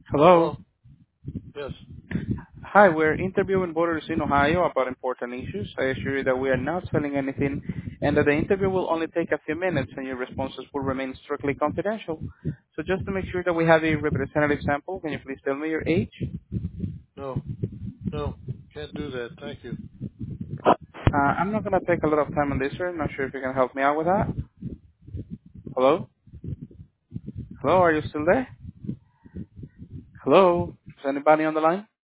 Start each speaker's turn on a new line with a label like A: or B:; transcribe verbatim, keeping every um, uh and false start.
A: Hello.
B: Hello? Yes.
A: Hi, we're interviewing voters in Ohio about important issues. I assure you that we are not selling anything and that the interview will only take a few minutes and your responses will remain strictly confidential. So just to make sure that we have a representative sample, can you please tell me your age?
B: No. No. Can't do that. Thank you.
A: Uh, I'm not going to take a lot of time on this, sir. I'm not sure if you can help me out with that. Hello? Hello, are you still there? Hello? Is anybody on the line?